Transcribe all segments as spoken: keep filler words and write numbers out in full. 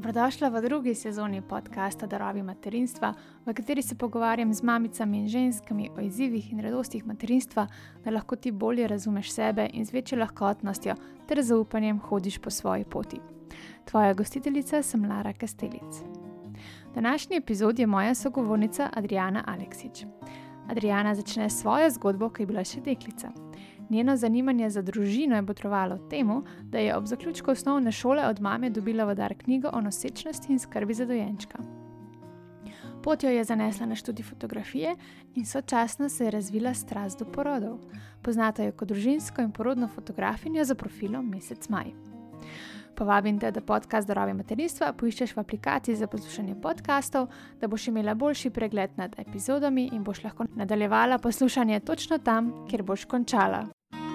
Dobrodošla v drugi sezoni podcasta Darovi materinstva, v kateri se pogovarjam z mamicami in ženskami o izzivih in radostih materinstva, da lahko ti bolje razumeš sebe in z večjo lahkotnostjo ter zaupanjem hodiš po svoji poti. Tvoja gostiteljica sem Lara Kastelic. V današnji epizodi je moja sogovornica Adriana Aleksić. Adriana začne svojo zgodbo, ko je bila še deklica. Njeno zanimanje za družino je botrovalo temu, da je ob zaključku osnovne šole od mame dobila v dar knjigo o nosečnosti in skrbi za dojenčka. Pot jo je zanesla na študij fotografije in sočasno se je razvila strast do porodov. Poznata jo kot družinsko in porodno fotografinjo za profilom Mesec Maj. Povabim te, da podcast Darovi materinstva poiščeš v aplikaciji za poslušanje podcastov, da boš imela boljši pregled nad epizodami in boš lahko nadaljevala poslušanje točno tam, kjer boš končala.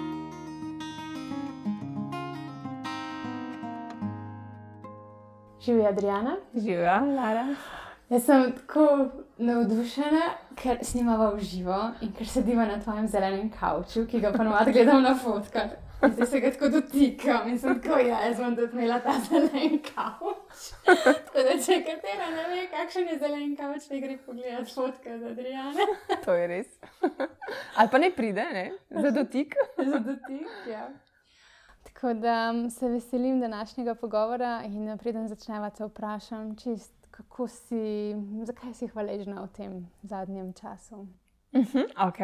Živi Adriana. Živja, Lara. Jaz sem tako navdušena, ker snimava v živo in ker sediva na tvojem zelenem kavču, ki ga ponovadi gledam na fotkah. In zdaj se ga tako dotikam in sem tako, ja, jaz bom tudi imela ta zelen kavč. Tako da, če katera ne ve, kakšen je zelen kavč, ne gre pogledat fotke od Adriane. To je res. Ali pa ne pride, ne? Za dotik. Za dotik, ja. Tako da se veselim današnjega pogovora in preden začneva te vprašam, čist, kako si, zakaj si hvaležna v tem zadnjem času? Uh-huh, ok.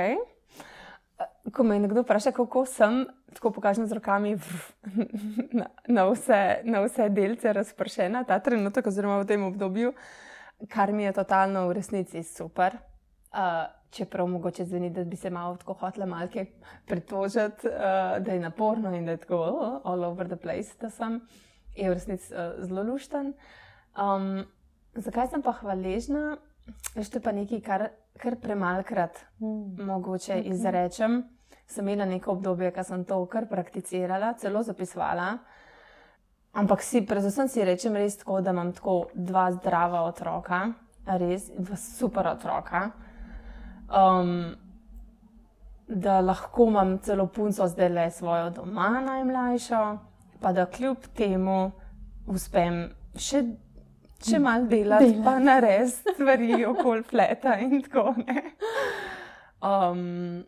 Ko me nekdo vpraša, kako sem, tako pokažem z rokami na, na, vse, na vse delce razpršena, ta trenutek oziroma v tem obdobju, kar mi je totalno v resnici super. Uh, čeprav mogoče zveni, da bi se malo tako hotela malke pritožiti, uh, da je naporno in da je tako oh, all over the place, da sem, je v resnici uh, zelo lušten. Um, zakaj sem pa hvaležna? Veš, to je pa nekaj, kar, kar premalkrat mm. mogoče okay. izrečem. Sem imela neko obdobje, ko sem to kar prakticirala, celo zapisovala. Ampak si, predvsem si rečem res tako, da imam tako dva zdrava otroka, res, dva super otroka. Um, da lahko imam celo punco zdaj le svojo doma najmlajšo, pa da kljub temu uspem še Če malo delati, Dela. pa narediti stvari okoli fleta in tako, ne. Um,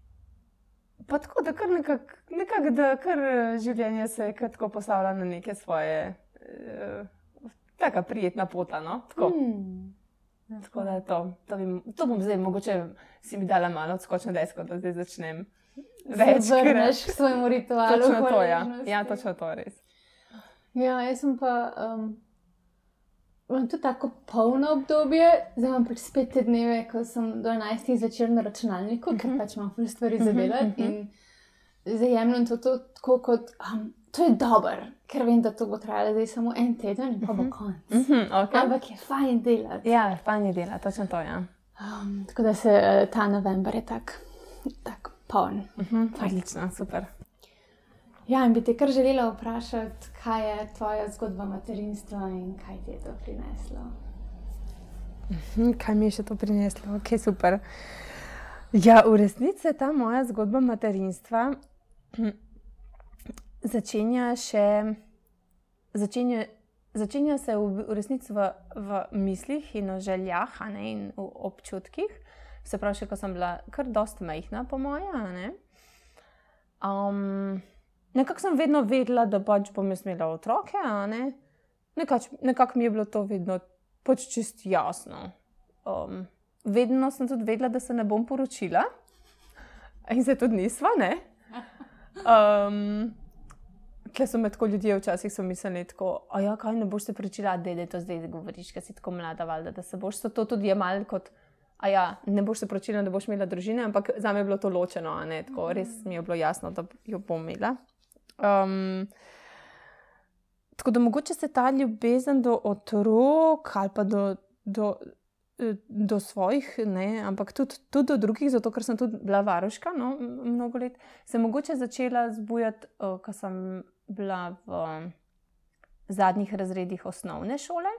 pa tako, da kar nekako, nekak, da kar življenje se je tako postavlja na neke svoje, uh, taka prijetna pota, no, tako. Hmm. Tako da to, to, bi, to bom zdaj, mogoče si mi dala malo odskočno desko, da zdaj začnem več. Se vrneš k svojemu ritualu. Točno to, ja. Ja, točno to, res. Ja, jaz sem pa... Um... Imam tudi tako polno obdobje, zdaj imam pač spet te dneve, ko sem do enajstih zvečer na računalniku, uh-huh. ker pač imam ful stvari za delati uh-huh. in zdaj jemljem to, to tako kot, um, to je dober, ker vem, da to bo trajalo zdaj samo en teden in pa bo konc. Uh-huh. Okay. Ampak je fajn delati. Ja, fajn je delati, točno to, ja. Um, tako da se ta november je tak, tak poln. Uh-huh. Odlično, super. Ja, in bi te kar želela vprašati, kaj je tvoja zgodba materinstva in kaj ti je to prineslo? Kaj mi je še to prineslo? Ok, super. Ja, v resnici je ta moja zgodba materinstva začenja še, začenja, začenja se v, v resnici v, v mislih in v željah, a ne, in v občutkih. Se pravi, še ko sem bila kar dosti majhna po moja, a ne. Um, Nekako sem vedno vedela, da pač bom jaz imela otroke, a ne. Nekako nekak mi je bilo to vedno pač čist jasno. Um, vedno sem tudi vedela, da se ne bom poročila. In se tudi nisva, ne. Um, Tle so me tako ljudje včasih so mislili tako, a ja, kaj ne boš se poročila, a dej, to zdaj govoriš, ker si tako mlada, valjda, da se boš so to tudi jemali kot, a ja, ne boš se poročila, da boš imela družine, ampak zame je bilo to ločeno, a ne, tako res mi je bilo jasno, da jo bom imela. Um, tako da mogoče se ta ljubezen do otrok ali pa do, do, do svojih, ne, ampak tudi, tudi do drugih, zato ker sem tudi bila varuška, no, mnogo let, se mogoče začela zbujati, uh, ko sem bila v zadnjih razredih osnovne šole.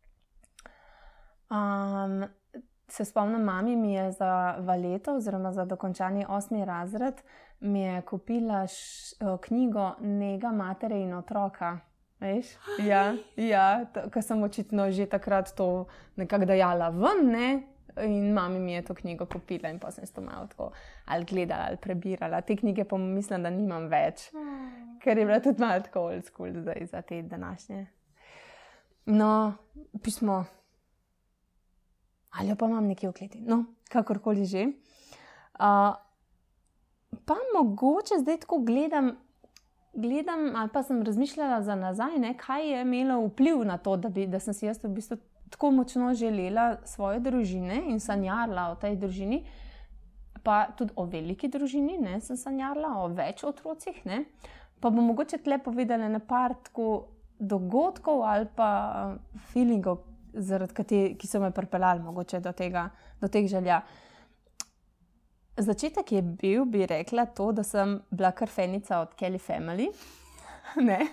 Um, se spomnim, mami mi je za valeto oziroma za dokončanje osmi razred mi je kupila š, knjigo Nega matere in otroka. Veš? Ja, ja, ker sem očitno že takrat to nekako dajala ven, ne? In mami mi je to knjigo kupila in pa sem to malo tako ali gledala ali prebirala. Te knjige pa mislim, da nimam več, ker je bila tudi malo tako old school zdaj za te današnje. No, pismo. Ali pa imam nekje v kleti. No, kakorkoli že. Uh, pa mogoče zdaj tako gledam, gledam ali pa sem razmišljala za nazaj, ne, kaj je imelo vpliv na to, da, bi, da sem si jaz v bistvu tako močno želela svoje družine in sanjarila o tej družini, pa tudi o veliki družini, ne, sem sanjarila, o več otrocih, ne. Pa bom mogoče tle povedala na par tako dogodkov ali pa feelingov, zaradi kateri, ki so me pripeljali mogoče do tega, do teh želja. Začetek je bil, bi rekla, to, da sem bila kar fenica od Kelly Family. Ne.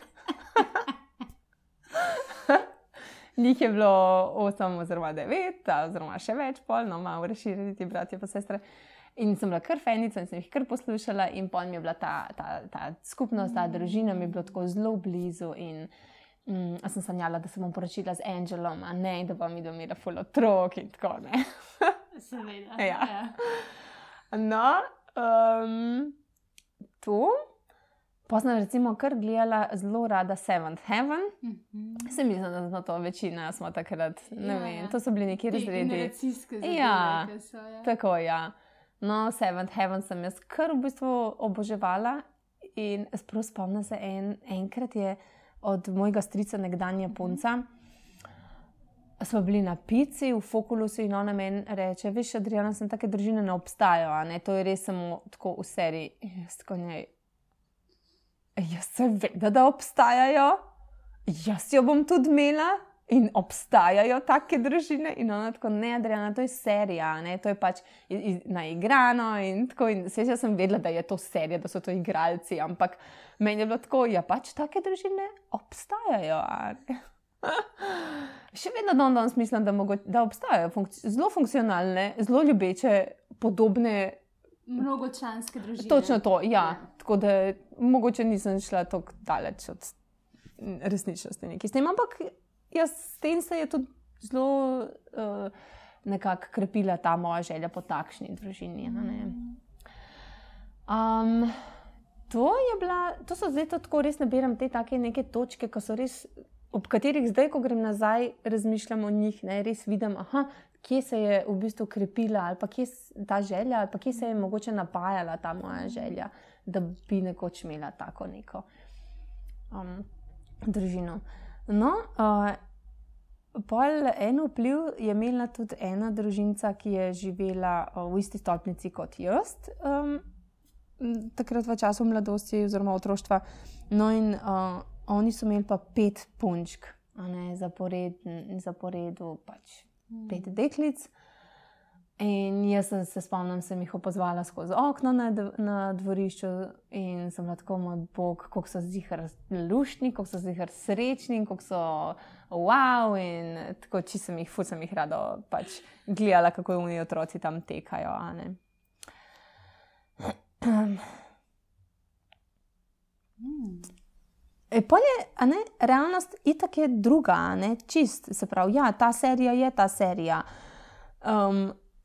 Njih je bilo osem oziroma devet, oziroma še več pol, no malo razširili ti bratje pa sestre. In sem bila kar fenica in sem jih kar poslušala in pol mi je bila ta, ta, ta skupnost, ta družina mi je bilo tako zelo blizu in mm, sem sanjala, da se bom poročila z Angelom, a ne, da bom imela ful otrok in tako, ne. Seveda. Ja. No, um, to. Pa sem recimo kar gledala zelo rada Seventh Heaven. Mm-hmm. Se mislim, da smo to večina, smo takrat, ne ja, vem, to so bili neki razredi. Generacijske zadeve, ja, ki so, ja. Tako, ja. No, Seventh Heaven sem jaz kar v bistvu oboževala in sprav spomnim se, en, enkrat je od mojega strica nekdanja punca, smo bili na pici v Fokulusu in ona meni reče, veš, Adriana, sem take družine ne obstajajo, a ne, to je res samo tako v seriji. Jaz tako njej, jaz se veda, da obstajajo, jaz jo bom tudi imela in obstajajo take družine in ona tako, ne, Adriana, to je serija, ne, to je pač naigrano in tako in vse jaz sem vedela, da je to serija, da so to igralci, ampak meni je bilo tako, ja pač take družine obstajajo, a ne. Še vedno don danes mislim, da, mogo, da obstajajo funkci- zelo funkcionalne, zelo ljubeče, podobne. Mnogočlanske družine. Točno to, ja. ja. Tako da mogoče nisem šla tako daleč od resničnosti nekaj s tem, ampak jaz s tem se je tudi zelo uh, nekako krepila ta moja želja po takšni družini. Ne? Um, to je bila, to so zdaj to tako res nabiram te take neke točke, ko so res ob katerih zdaj, ko grem nazaj, razmišljam o njih, ne, res vidim, aha, kje se je v bistvu krepila, ali pa kje ta želja, ali pa kje se je mogoče napajala ta moja želja, da bi nekoč imela tako neko um, družino. No, uh, pol en vpliv je imela tudi ena družinca, ki je živela uh, v isti stolpnici kot jaz, um, takrat v času mladosti oziroma otroštva. No in uh, oni so imeli pa pet punčk, a ne, zapored, zaporedu pač mm. pet deklic. In jaz sem se spomnim, sem jih opazvala skozi okno na, na dvorišču in sem bila tako, moj bog, koliko so zihar luštni, koliko so zihar srečni, koliko so wow in tako, či sem jih, ful sem jih rado pač gledala, kako oni otroci tam tekajo, a ne. Mm. E, pol je, a ne, realnost itak je druga, a ne, čist, se pravi, ja, ta serija je ta serija. Um,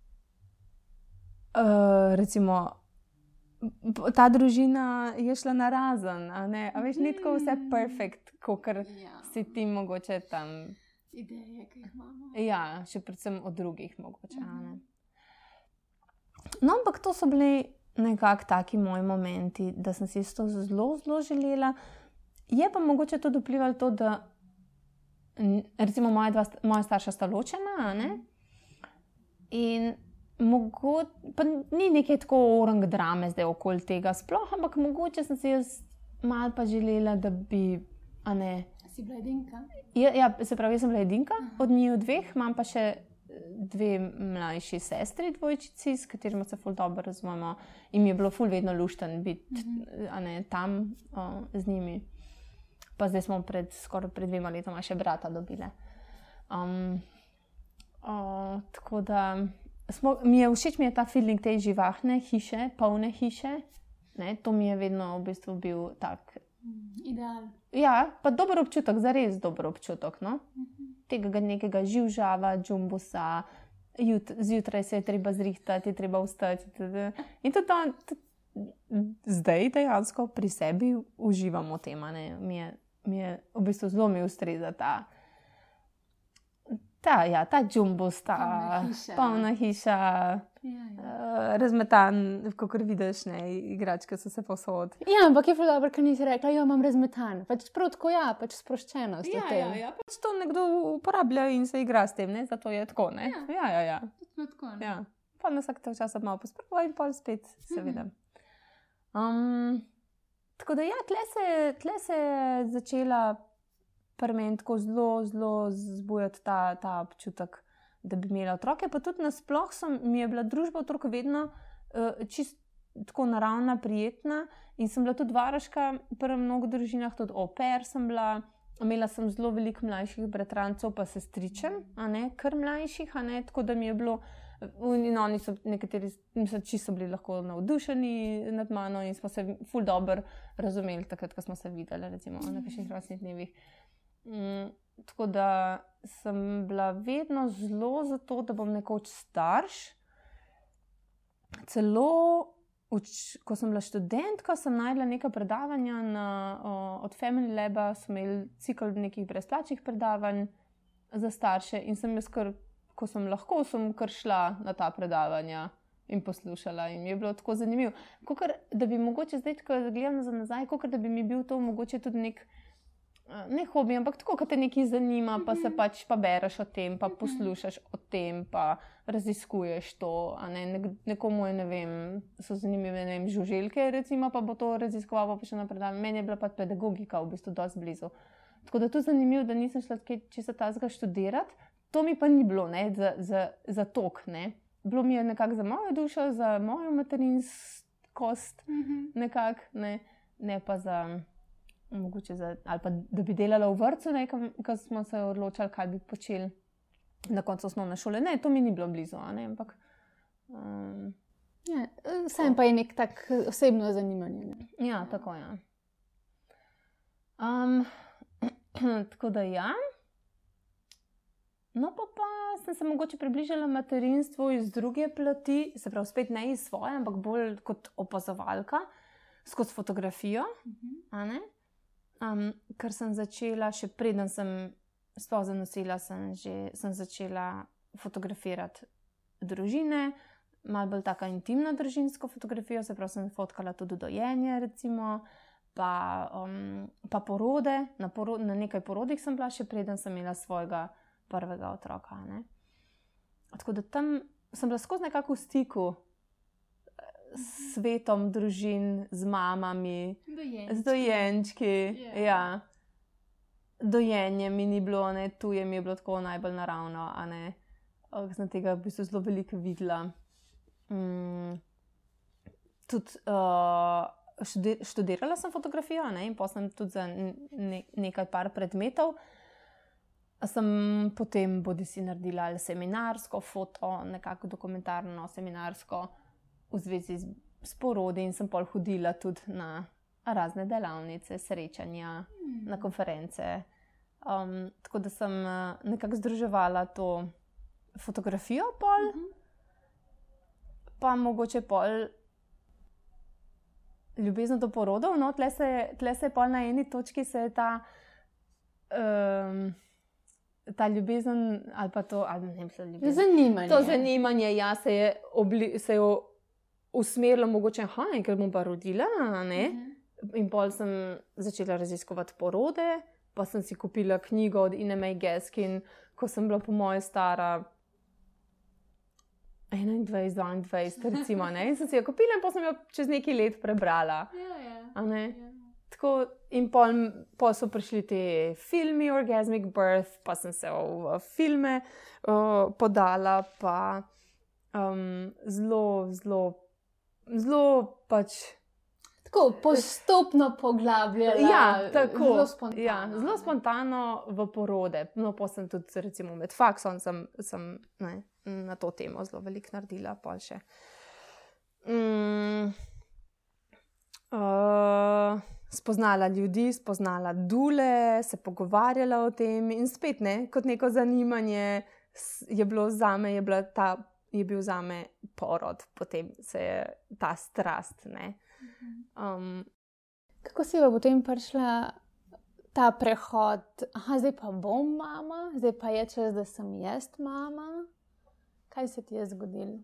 uh, recimo, ta družina je šla na razen, a ne, a veš, ni tako vse perfect, kakor ja. Si ti mogoče tam... Ideje, ki jih imamo. Ja, še predvsem od drugih mogoče, uh-huh. a ne. No, ampak to so bili nekako taki moji momenti, da sem si to zelo, zelo želela. Je pa mogoče tudi vplivalo to, da recimo moja, dva, moja starša sta ločena, ne? In mogoče, pa ni nekaj tako orang drame zdaj okoli tega sploh, ampak mogoče sem si jaz malo pa želela, da bi, a ne... Si bila edinka? Ja, ja, se pravi, jaz sem bila edinka, od njiju dveh, imam pa še dve mlajši sestri, dvojčici, s katerima se ful dobro razumemo in mi je bilo ful vedno lušten biti, mm-hmm. a ne, tam o, z njimi. Pa zdaj smo pred, skoraj pred dvema letoma še brata dobile. Um, o, tako da, smo, mi je všeč mi je ta feeling te živahne hiše, polne hiše. Ne, to mi je vedno v bistvu bil tak Ideal. Ja, pa dober občutek, zares dober občutek. No? Tega nekega živžava, džumbusa, jut, zjutraj se je treba zrihtati, je treba vstati. Td. In tudi, to, tudi zdaj dejansko pri sebi uživamo v tem. Mi je, mi je v bistvu zelo mi ustreza ta, ta, ja, ta džumbus, ta Polna hiša. polna hiša, Ja, ja. uh, razmetan, kakor vidiš, ne, igračke so se povsod. Ja, ampak je prav dobro, ker nisi rekla, jo imam razmetan. Pač prav tako, ja, pač sproščenost v tem. ja, pač to nekdo uporablja in se igra s tem, ne, zato je tako, ne. Ja. Ja, ja, ja. Točno tako, ne? ja. Pa na vsak čas malo posprava in pol spet, seveda. Um, tako da ja, tle se, tle se je začela pri meni tako zelo, zelo zbujati ta, ta občutek, da bi imela otroke, pa tudi nasploh sem, mi je bila družba otrok vedno uh, čist tako naravna, prijetna in sem bila tudi varuška pri mnogo družinah, tudi au pair sem bila, imela sem zelo veliko mlajših bratrancev, pa sestričen, a ne, kar mlajših, a ne, tako da mi je bilo, in oni so nekateri, mislim, čisto bili lahko navdušeni nad mano in smo se ful dobro razumeli takrat, ko smo se videli, recimo na kakšnih rojstnih dnevih. Mm, tako da sem bila vedno zelo za to, da bom nekoč starš. Celo, uč, ko sem bila študentka, sem najdla neka predavanja na, o, od Family Laba, smo imeli cikl nekih brezplačnih predavanj za starše in sem jaz kar, ko sem lahko, sem kar šla na ta predavanja in poslušala in mi je bilo tako zanimivo. Kakor, da bi mogoče zdaj, ko gledam za nazaj, kakor da bi mi bil to mogoče tudi nek ne hobi, ampak tako, ko te nekaj zanima, pa se pač pa bereš o tem, pa poslušaš o tem, pa raziskuješ to, a ne, nekomu je, ne vem, so zanimive, ne vem, žuželke, recimo, pa bo to raziskoval, pa še naprej. Meni je bila pa pedagogika v bistvu dosti blizu. Tako da to je zanimivo, da nisem šla čisto tazga študirati, to mi pa ni bilo, ne, za, za, za tok, ne. Bilo mi je nekako za mojo dušo, za mojo materinskost, nekako, ne, ne pa za... mogoče za, ali pa da bi delala v vrtcu, ko smo se odločali, kaj bi počeli na koncu osnovne šole. Ne, to mi ni bilo blizu, ne, ampak... Um, ja, vsem pa je nek tak osebno zanimanje. Ne? Ja, tako, ja. Um, tako da ja. No pa pa sem se mogoče približala materinstvu iz druge plati, se pravi spet ne iz svoje, ampak bolj kot opazovalka, skozi fotografijo, a ne? Um, ker sem začela, še preden sem sploh zanosila, sem, že, sem začela fotografirati družine, malo bolj taka intimna družinsko fotografijo, se pravi sem fotkala tudi dojenje, recimo, pa, um, pa porode, na, poro, na nekaj porodih sem bila, še preden sem imela svojega prvega otroka. Ne? Tako da tam sem bila skozi nekako v stiku s svetom družin, z mamami, Dojenčki. z dojenčki. Yeah. Ja. Dojenje mi ni bilo, ne, tuje mi je bilo tako najbolj naravno, a ne. Sem tega v bistvu zelo veliko videla. Mm. Tudi uh, študir, študirala sem fotografijo, ne, in potem tudi za ne, nekaj par predmetov. Sem potem bodisi naredila seminarsko foto, nekako dokumentarno seminarsko, v zvezi s, s porodi in sem pol hodila tudi na razne delavnice, srečanja, mm. na konference. Um, tako da sem uh, nekako združevala to fotografijo pol, mm -hmm. pa mogoče pol ljubezen do porodov. No, tle se, tle se je pol na eni točki se je ta, um, ta ljubezen, ali pa to, ali ne mislim, ljubezen. Zanimanje. To zanimanje, ja, se je, obli, se je usmerilo mogoče, aha, ker bom pa rodila, ne? Uh-huh. In pol sem začela raziskovati porode, pa sem si kupila knjigo od Ine May Gaskin, ko sem bila po moje stara enaindvajset, dvaindvajset, recimo, ne? In sem si jo kupila in pa sem jo čez nekaj let prebrala. Ja, ja. A ne? Ja. Tako, in pol, pol so prišli te filmi Orgasmic Birth, pa sem se v, v filme uh, podala, pa um, zelo, zelo Zelo pač. Tako postopno poglabljala. Ja, tako. Zelo spontano. Ja, zelo spontano v porode. No, pa sem tudi, recimo, med faksom sem, sem ne, na to temo zelo veliko naredila, pa še. Mm, uh, spoznala ljudi, spoznala dule, se pogovarjala o tem in spet ne, kot neko zanimanje je bilo zame, je, bila ta, je bil zame porod, potem se je ta strast, ne. Um, Kako si pa potem prišla ta prehod, aha, zdaj pa bom mama, zdaj pa je čas, da sem jaz mama? Kaj se ti je zgodilo?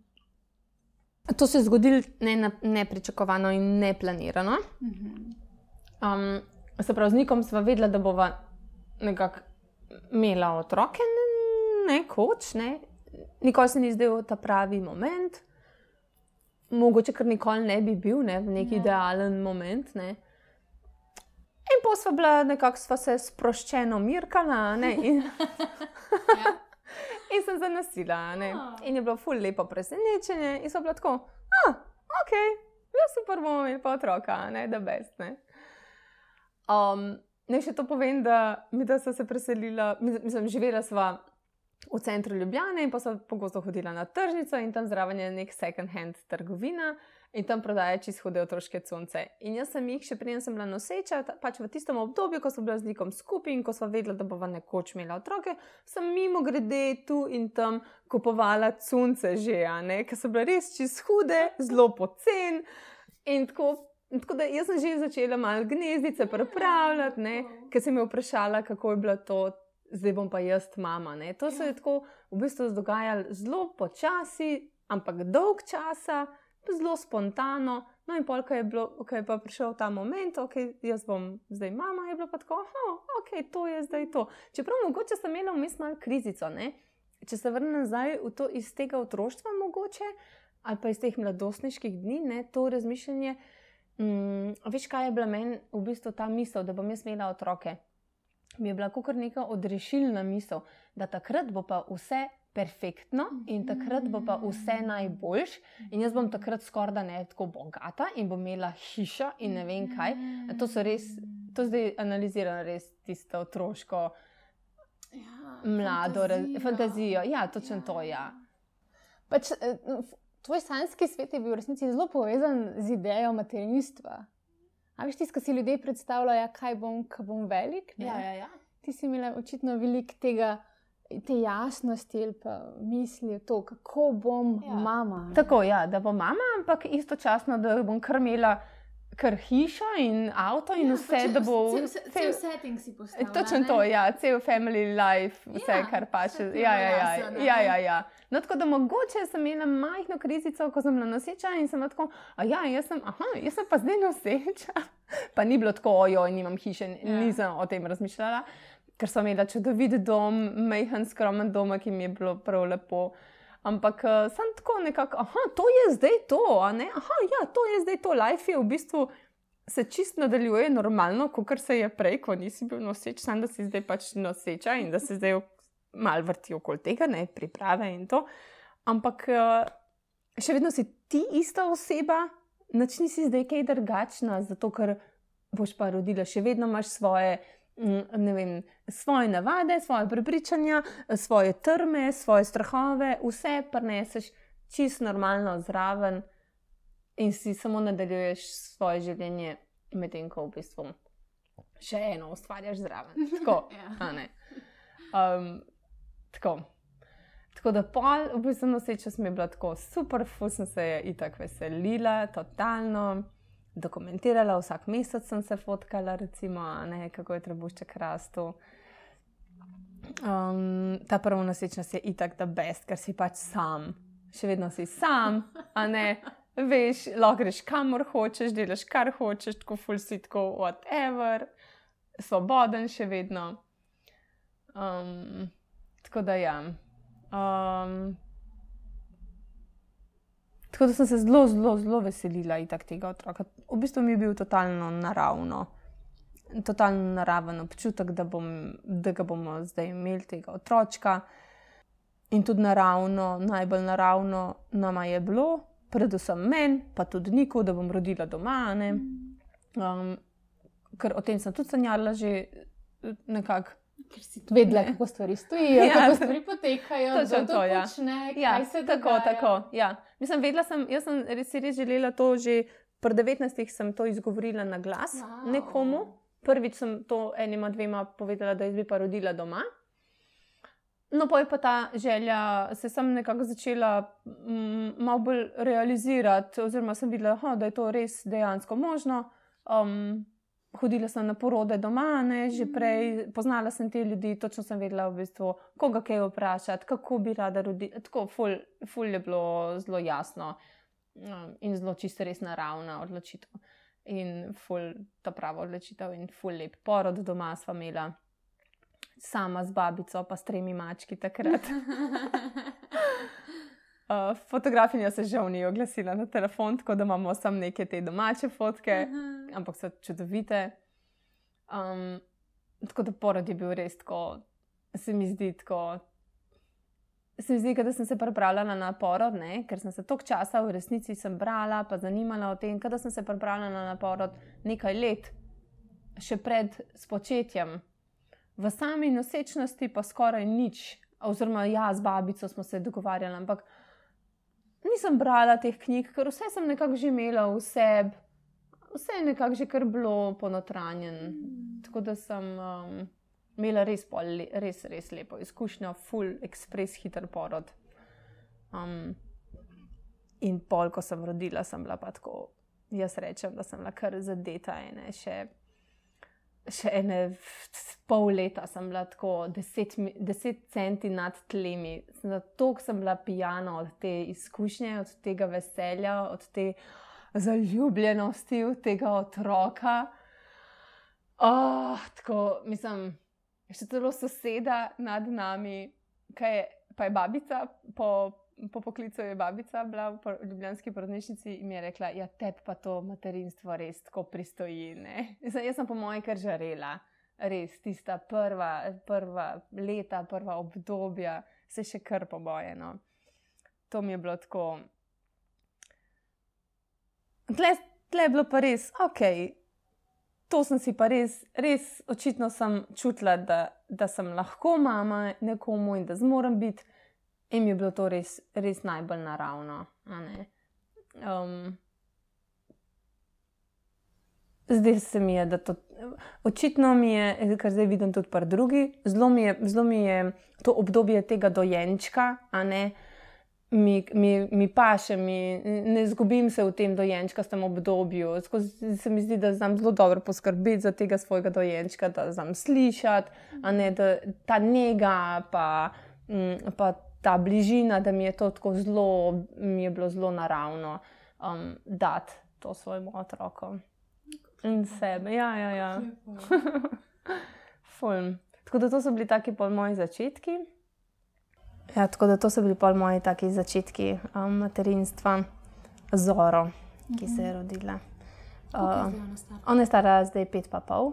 To se je zgodilo ne, nepričakovano in neplanirano. Um, se pravi, z Nikom sva vedela, da bova nekako imela otroke, ne, ne koč, ne. Nikoli se ni zdel ta pravi moment. Mogoče kar nikoli ne bi bil, ne, v neki idealen moment, ne. In potem sva bila, nekako sva se sproščeno mirkala, ne, in, Ja. in sem zanosila, ne. In je bilo ful lepo presenečenje in sva bila tako, a, ok, ja, super, bomo imeli pa otroka, ne, the best, ne. Um, ne, še to povem, da mi da sva se preselila, mislim, živela sva v centru Ljubljane in pa sva pogosto hodila na tržnico in tam zraven je nek second hand trgovina in tam prodaja čisto hude otroške cunce. In jaz sem jih, še preden sem bila noseča, pač v tistem obdobju, ko sem bila z Nikom skupaj in ko sva vedela, da bova nekoč imela otroke, sem mimo grede tu in tam kupovala cunce že, a ne, ker so bile res čisto hude, zelo pocen in tako, tako da jaz sem že začela malo gnezdice pripravljati, ne, ker sem jo vprašala, kako je bilo to, zdaj bom pa jaz mama, ne. To se je tako v bistvu dogajalo zelo počasi, ampak dolg časa, zelo spontano, no in pol, ko je, bilo, ko je pa prišel ta moment, ok, jaz bom zdaj mama, je bilo pa tako, aha, ok, to je zdaj to. Čeprav mogoče sem imela vmes malo krizico, ne, če se vrnem nazaj v to iz tega otroštva mogoče, ali pa iz teh mladostniških dni, ne, to razmišljanje, mm, veš, kaj je bila meni v bistvu ta misel, da bom jaz imela otroke. Mi je bila kakor neka odrešilna misel, da takrat bo pa vse perfektno in takrat bo pa vse najboljš in jaz bom takrat skorda ne tako bogata in bom imela hišo in ne vem kaj. To so res, to zdaj analiziram res tisto otroško, Ja, mlado fantazijo. fantazijo. Ja, točno Ja. to, ja. Pač, eh, tvoj sanjski svet je bil v resnici zelo povezan z idejo materinstva. A veš, tisto, ko si ljudje predstavljajo, kaj bom, ko bom velik, ne? Ja, ja, ja. Ti si imela očitno veliko tega, te jasnosti ali pa misli v to, kako bom Ja. mama. ne. Tako, ja, da bom mama, ampak istočasno, da bom kar imela kar hišo in avto in vse, da bo... Cel, cel, cel setting si postavila. Točno ne? to, ja, cel family life, vse, Ja, kar paše. vse ti Ja, je ja, ja, jasno, ne? ja, ja, ja. No, tako da mogoče sem imela majhno krizico, ko sem bila noseča in sem bila tako, a ja, jaz sem, aha, jaz sem pa zdaj noseča. Pa ni bilo tako, ojoj, nimam hiše, Ja. nisem o tem razmišljala, ker sem imela čudovit dom, majhen, skromen dom, ki mi je bilo prav lepo. Ampak uh, sem tako nekako, aha, to je zdaj to, a ne, aha, ja, to je zdaj to, life je v bistvu se čist nadaljuje normalno, kot se je prej, ko nisi bil noseč, samo da si zdaj pač noseča in da se zdaj malo vrti okoli tega, ne, priprave in to. Ampak uh, še vedno si ti ista oseba, nič nisi zdaj kaj drugačna, zato ker boš pa rodila, še vedno imaš svoje, ne vem, svoje navade, svoje prepričanja, svoje trme, svoje strahove, vse prineseš čisto normalno zraven in si samo nadaljuješ svoje življenje, medtem ko v bistvu še eno ustvarjaš zraven. Tako, Ja. a ne. Um, tako. Tako da pol, v bistvu noseča sem je bila tako super, ful sem se je itak veselila, totalno. Dokumentirala, vsak mesec sem se fotkala, recimo, a ne, kako je trebušček rastel. Um, ta prva nosečnost je itak the best, ker si pač sam. Še vedno si sam, a ne, veš, lahko greš kamor hočeš, delaš kar hočeš, tako ful si, tako whatever, svoboden še vedno. Um, tako da ja. Um, tako da sem se zelo, zelo, zelo veselila itak tega otroka. V bistvu mi je bil totalno naravno. Totalno naraven občutek, da, bom, da ga bomo zdaj imeli tega otročka. In tudi naravno, najbolj naravno nama je bilo, predvsem meni, pa tudi Niku, da bom rodila doma. Ne? Um, ker o tem sem tudi sanjala že nekako. Ker si vedela, kako stvari stojijo, Ja. kako stvari potekajo, Točno kdo to to, ja. počne, Ja, kaj se tako, dogaja. tako, ja. Mislim, vedela sem, jaz sem res, res želela to že pri devetnajstih sem to izgovorila na glas wow. nekomu. Prvič sem to enima dvema povedala, da jaz bi pa rodila doma. No, pa je pa ta želja se sem nekako začela m, malo bolj realizirati, oziroma sem videla, ha, da je to res dejansko možno. Um, hodila sem na porode doma, ne, že prej, poznala sem te ljudi, točno sem vedela v bistvu, koga kaj vprašati, kako bi rada rodila. Tako, ful, ful je bilo zelo jasno um, in zelo čisto res naravna odločitev. In ful ta prava odločitev in ful lep porod doma sva imela. Sama z babico, pa s tremi mački takrat. uh, fotografinja se žal ni oglasila na telefon, tako da imamo samo neke te domače fotke, uh-huh. ampak so čudovite. Um, tako da porod je bil res tako, se mi zdi tako, se mi zdi, da sem se pripravljala na porod, ne? Ker sem se toliko časa v resnici sem brala, pa zanimala o tem, kada sem se pripravljala na porod nekaj let, še pred spočetjem. V sami nosečnosti pa skoraj nič, oziroma ja, z babico smo se dogovarjali, ampak nisem brala teh knjig, ker vse sem nekako že imela v sebi, vse je nekako že kar bilo ponotranjen. Mm. Tako da sem um, imela res, pol, res, res lepo izkušnjo, full ekspres hiter porod. Um, in pol, ko sem rodila, sem bila pa tako, jaz rečem, da sem bila kar zadeta ene še. Še ene pol leta sem bila tako deset, deset centi nad tlemi. Zato sem bila pijana od te izkušnje, od tega veselja, od te zaljubljenosti, od tega otroka. Oh, tako, mislim, še celo soseda nad nami, kaj je, pa je babica, po, po poklicu je babica bila v ljubljanski porodnišnici in mi je rekla, ja, tebi pa to materinstvo res tako pristoji, ne. Jaz, jaz sem po moji kar žarela, res, tista prva, prva leta, prva obdobja, se še kar poboje, no. To mi je bilo tako, tle, tle je bilo pa res, okej, okay. To sem si pa res, res očitno sem čutila, da, da sem lahko mama nekomu in da zmorem biti. In mi je bilo to res, res najbolj naravno. A ne? Um, zdaj se mi je, da to očitno mi je, kar zdaj vidim tudi pri drugi, zelo mi je, zelo mi je to obdobje tega dojenčka, a ne, mi, mi, mi paše, mi, ne izgubim se v tem dojenčkastem obdobju. Skozi se mi zdi, da znam zelo dobro poskrbeti za tega svojega dojenčka, da znam slišati, a ne, da ta njega, pa, pa ta bližina, da mi je to tako zelo, mi je bilo zelo naravno um, dati to svojemu otroku. In sebe, ja, ja, ja. Ful. Tako da to so bili taki pol moji začetki. Ja, tako da to so bili pol moji taki začetki um, materinstva. Zoro, ki se je rodila. Uh, ona je stara zdaj pet pa pol.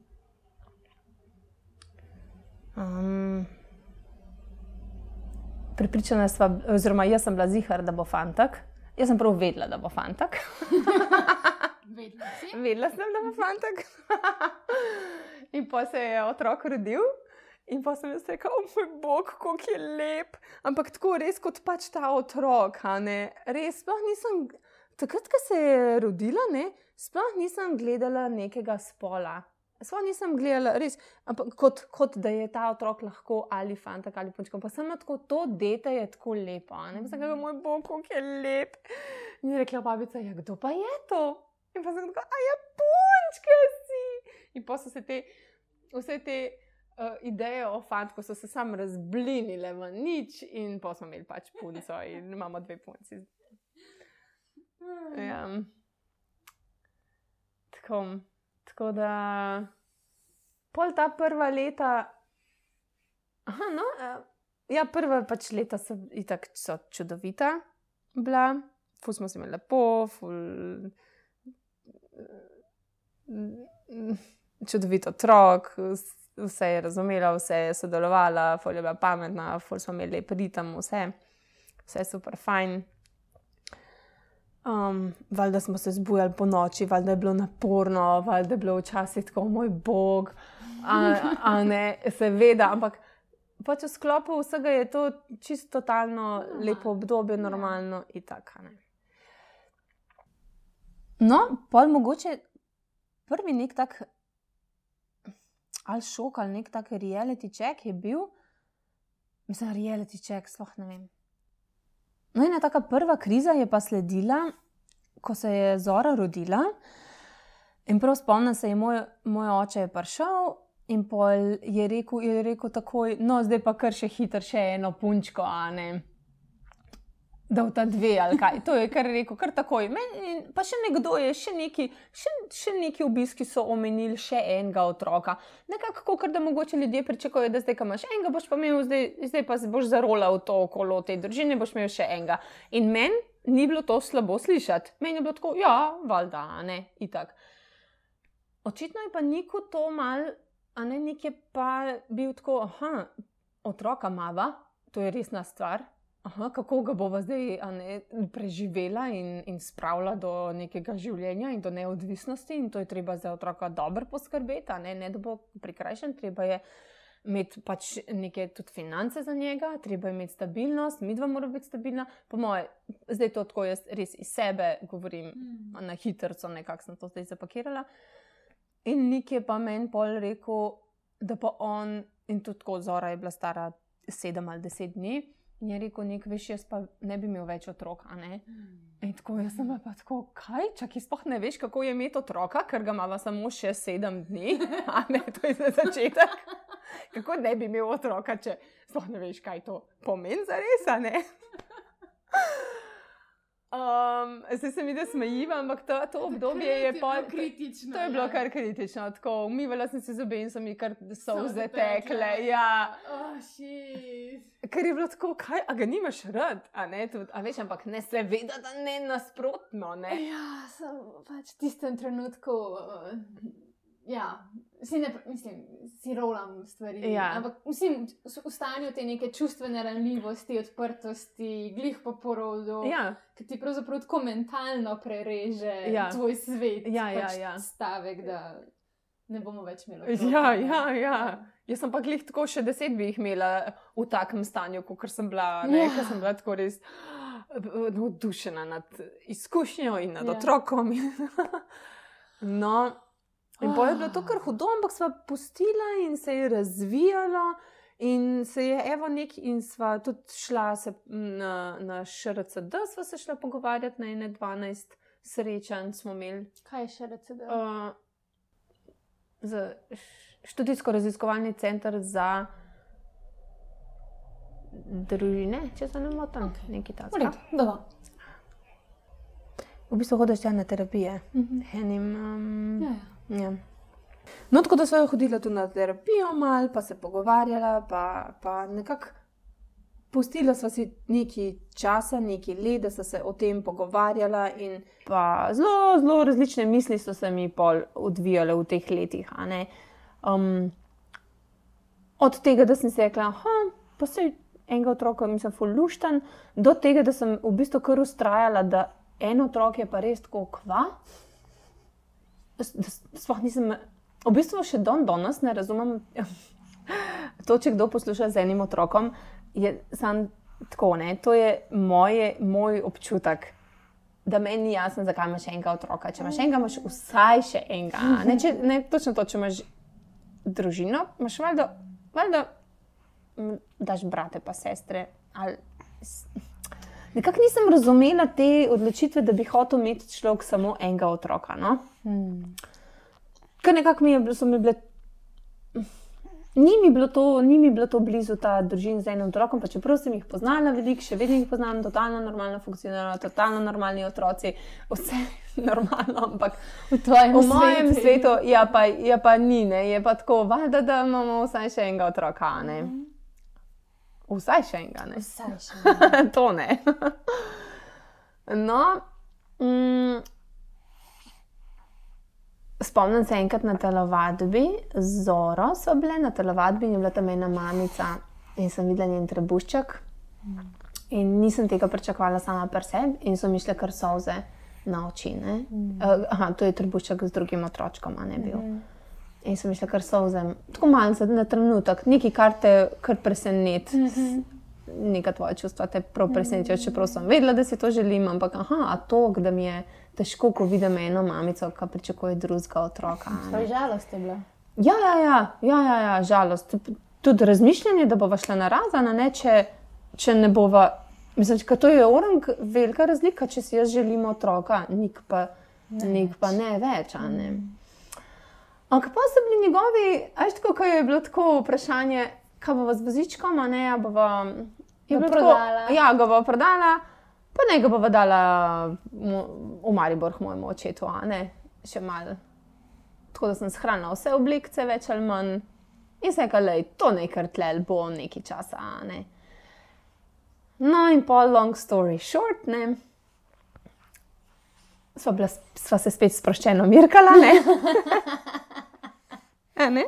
Um, Pripričana sva, oziroma jaz sem bila zihar, da bo fantak. Jaz sem prav vedela, da bo fantak. Vedela si? Vedela sem, da bo fantak. In pa se je otrok rodil. In pa sem jaz rekla, o moj bog, koliko je lep. Ampak tako res kot pač ta otrok, a ne. Res, sploh nisem, takrat, ko se je rodila, ne, sploh nisem gledala nekega spola. Sploh nisem gledala, res, ampak kot, kot da je ta otrok lahko ali fantak ali punčka. Pa sem tako, to dete je tako lepo, a ne. Pa sem rekla, moj bog, koliko je lep. In je rekla babica, ja, kdo pa je to? In pa sem rekla, a ja, punčka si. In pa so se te, vse te uh, ideje o fantku so se sam razblinile v nič in pa smo imeli pač punco in imamo dve punci. Ja. Tako, tako da pol ta prva leta, aha, no, uh, ja, prva pač leta so itak so čudovita bila, ful smo se imeli lepo, ful čudovit otrok, vse je razumela, vse je sodelovala, ful je bila pametna, ful smo imeli lep ritem, vse, vse je super fajn. Um, valjda smo se zbujali po noči, valjda je bilo naporno, valjda je bilo včasih tako, moj bog, a, a ne, seveda, ampak pač v sklopu vsega je to čisto totalno lepo obdobje, normalno in tako, ne. No, pol mogoče prvi nek tak ali šok ali nek tak reality check je bil, mislim, reality check, sploh ne vem. No, ena taka prva kriza je pa sledila, ko se je Zora rodila in prav spomnim se je, moj, moj oče je prišel in pol je rekel, je rekel takoj, no, zdaj pa kar še hitro še eno punčko, a ne, da v ta dve ali kaj. To je kar rekel, kar takoj. Men, pa še nekdo je, še neki, še, še neki obiski so omenili še enega otroka. Nekako, ker da mogoče ljudje pričakujejo, da zdaj, ko imaš enega, boš pa imel, zdaj, zdaj pa boš zarolal to okolo te družine, boš imel še enega. In meni ni bilo to slabo slišati. Meni je bilo tako, ja, valjda, a ne, itak. Očitno je pa Niku to mal, a ne, Nik je pa bil tako, aha, otroka mava, to je resna stvar. Aha, kako ga bova zdaj a ne, preživela in, in spravila do nekega življenja in do neodvisnosti in to je treba za otroka dobro poskrbeti, a ne, ne da bo prikrajšen, treba je imeti pač neke tudi finance za njega, treba je imeti stabilnost, midva mora biti stabilna, po moje, zdaj to tako jaz res iz sebe govorim, mm. na hitrco nekako sem to zdaj zapakirala in Nik je pa meni pol rekel, da pa on, in tudi tako Zora je bila stara sedem ali deset dni, in je rekel, Nik, veš, jaz pa ne bi imel več otrok, a ne? In tako, jaz sem pa tako, kaj? Čak, jaz sploh ne veš, kako je imeti otroka, ker ga imava samo še sedem dni, a ne, to je za začetek. Kako ne bi imel otroka, če sploh ne veš, kaj to pomeni zares, a ne? Um, zdaj se mi da smejiva, ampak to, to obdobje je, je pol... kritično. To je bilo kar kritično, tako, umivala sem se zobe in so mi kar solze tekle, ja. Oh, shit. Ker je bilo tako, kaj, a ga nimaš rad, a ne, tudi, a veš, ampak ne seveda, da ne nasprotno, ne. Ja, sem pač v tistem trenutku, uh, ja, si ne, mislim, si rolam stvari, ja. Ampak mislim, v stanju te neke čustvene ranljivosti, odprtosti, glih po porodu, ja. Ki ti pravzaprav tako mentalno prereže ja. tvoj svet, ja, ja, pač ja. stavek, da ne bomo več imeli. Ja, ja, ja. Jaz sem pa glih tako še deset bi jih imela v takem stanju, kot sem bila, ne, ja. Ker sem bila tako res navdušena nad izkušnjo in nad ja. Otrokom. No, in potem je bilo to kar hudo, ampak sva pustila in se je razvijalo in se je evo nek in sva tudi šla se na, na Š R C D, sva se šla pogovarjati na ene dvanajst srečanj smo imeli. Kaj je Š R C D? Uh, za študijsko-raziskovalni center za družine, če se ne motim, okay. Nekaj takega. Dobro. V bistvu hodiš tja na terapije. Mm-hmm. Enim, um, ja, ja. Ja. No, tako da sva jo hodila tudi na terapijo mal, pa se pogovarjala, pa, pa nekako pustila sva si nekaj časa, nekaj let, da sva se o tem pogovarjala in pa zelo, zelo različne misli so se mi pol odvijale v teh letih, a ne. Um, od tega, da sem si rekla, aha, pa sej enega otroka, mislim, ful luštan, do tega, da sem v bistvu kar ustrajala, da en otrok je pa res tako, kva? Sploh nisem, v bistvu še don danes ne razumem, to, če kdo posluša z enim otrokom, je sam tako, ne, to je moje, moj občutek, da meni ni jasno, zakaj imaš enega otroka. Če imaš enega, imaš vsaj še enega. Ne, če, ne točno to, če imaš družino, imaš valjda, valjda daš brate pa sestre. Ali... Nekako nisem razumela te odločitve, da bi hotel imeti človek samo enega otroka. No? Hmm. Ker nekako mi je, so mi bile... Ni mi bilo to, ni mi bilo to blizu ta družina z enim otrokom, pa čeprav sem jih poznala veliko, še vedno jih poznam, totalno normalno funkcionirajo, totalno normalni otroci, vse normalno, ampak v, v mojem svetu ja pa, ja pa ni, ne, je pa tako, valjda, da imamo vsaj še enega otroka, ne. Vsaj še enega, ne. Vsaj še enega. To ne. No, mm, spomnim se enkrat na telovadbi, z Zoro so bile na telovadbi in je bila tam ena mamica in sem videla njen trebušček mm. in nisem tega pričakovala sama pri sebi in so mi šle kar solze na oči, ne. Mm. Uh, aha, to je trebušček z drugim otročkom, a ne bil. Mm. In so mi šle kar solze, tako malce na trenutek, nekaj, kar te kar preseneti. Mm-hmm. Neka tvoja čustva te prav presenetijo, čeprav sem vedela, da si to želim, ampak aha, a to, da mi je težko, ko vidim eno mamico, ki pričakuje drugega otroka. Svoj žalost je bila. Ja, ja, ja, ja, ja, ja, žalost. Tudi razmišljanje, da bova šla na razen, ne, če, če ne bova. Mislim, da to je orang velika razlika, če si jaz želim otroka, nik pa ne, nik pa ne več. Ne. Ampak pa so bili njegovi, ajš tako, ko je bilo tako vprašanje, kaj bova z vozičkom, a ne, a bova ga prodala. Tako, ja, ga bova prodala, pa ne ga bova dala v Maribor k mojemu očetu, a ne, še malo. Tako da sem shranila vse oblikce, več ali manj, in se je kalej, to nekaj tlel bo nekaj časa, a ne. No in pol long story short, ne, sva, bila, sva se spet sproščeno mirkala, ne. A ne?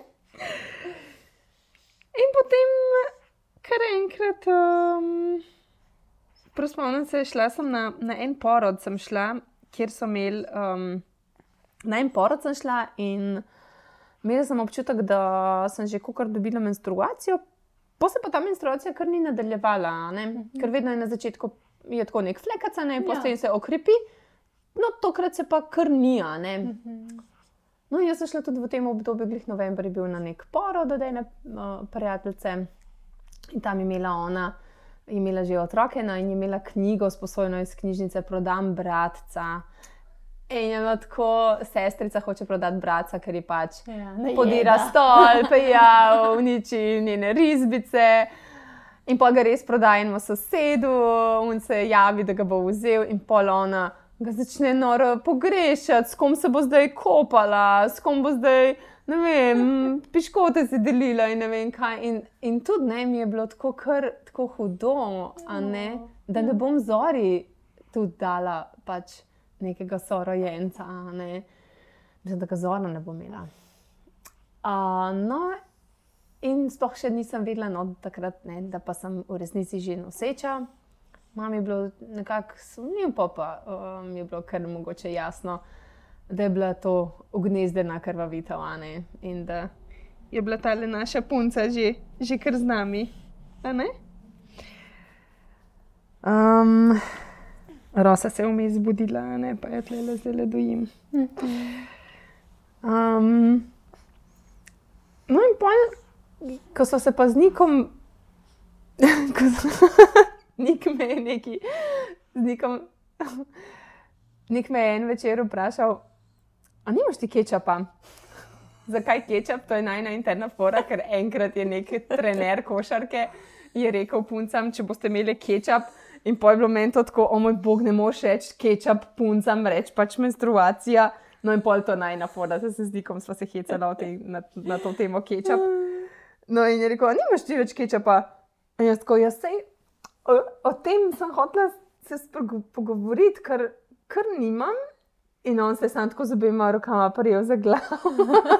In potem, kar enkrat, um, prospomnim se, šla sem na, na en porod, sem šla, kjer so imeli, um, na en porod sem šla in imela sem občutek, da sem že kakor dobila menstruacijo, pa se pa ta menstruacija kar ni nadaljevala, ne? Mm-hmm. Ker vedno je na začetku je tako nek flekaca, ne, potem ja. Se okrepi, no tokrat se pa kar ni, ne. Mm-hmm. No, jaz sem šla tudi v tem obdobju, glih november je bil na nek porod od ene uh, prijateljice in tam je imela ona, je imela že otroke, no, in je imela knjigo sposojeno iz knjižnice Prodam bratca. In je bila tako, sestrica hoče prodati bratca, ker je pač ja, podira stolpe, ja, uniči njene risbice. In pol ga res prodaja enemu sosedu, on se javi, da ga bo vzel in pol ona ga začne noro pogrešati, s kom se bo zdaj kopala, s kom bo zdaj, ne vem, piškote si delila in ne vem kaj. In, in tudi ne, mi je bilo tako kar tako hudo, a ne, da ne bom Zori tudi dala pač nekega sorojenca, a ne. Mislim, da ga Zora ne bo imela. Uh, no, in sploh še nisem vedela, no, takrat, ne, da pa sem v resnici že noseča. Mami je bilo nekako, mi pa pa uh, mi je bilo kar mogoče jasno, da je bila to ugnezdena krvavitev, a ne, in da je bila tale naša punca že, že kar z nami, a ne? Um, Rosa se je vmes zbudila, a ne, pa je tlele zdaj dojim. Um, no in pol, ko so se pa z Nikom, ko so... Nik me je neki, z Nikom, Nik me je en večer vprašal, a nimaš ti kečapa? Zakaj kečap? To je najna interna fora, ker enkrat je nek trener košarke je rekel puncam, če boste imeli kečap, in pol je bilo meni to tako, o moj bog, ne moš reči kečap puncam, reči pač menstruacija. No in pol to najna fora, da se z Nikom sva se hecala na, na to temo kečap. No in je rekel, a nimaš ti več kečapa? In jaz tako, jaz sej, O, o tem sem hotela se pogovoriti, ker, ker nimam, in on se je sam tako z obema rokama prijel za glavo.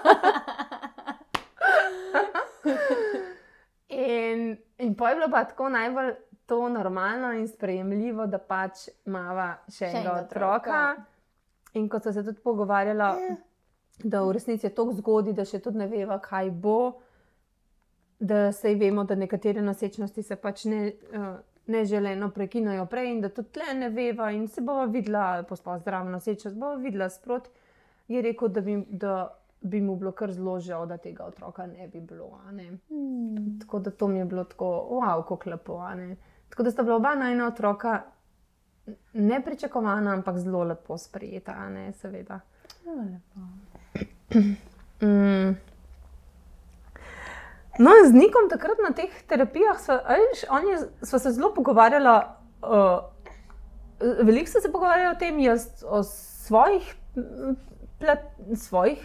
in, in pa je bilo pa tako najbolj to normalno in sprejemljivo, da pač imava še enega otroka. In kot so se tudi pogovarjala, da v resnici je toliko zgodaj, da še tudi ne veva, kaj bo, da sej vemo, da nekatere nosečnosti se pač ne... Uh, neželeno prekinajo prej in da tudi tle ne veva in se bova videla, pospala zdravo nosečnost, bova videla sprot, je rekel, da bi, da bi mu bilo kar zelo žal, da tega otroka ne bi bilo, a ne. Mm. Tako da to mi je bilo tako, wow, kako lepo, a ne. Tako da sta bila oba najna otroka nepričakovana, ampak zelo lepo sprejeta, a ne, seveda. Zelo lepo. mm. No, z Nikom takrat na teh terapijah sva, ajš, on je, sva se zelo pogovarjala, uh, veliko sva se pogovarjala o tem, jaz o svojih, plat, svojih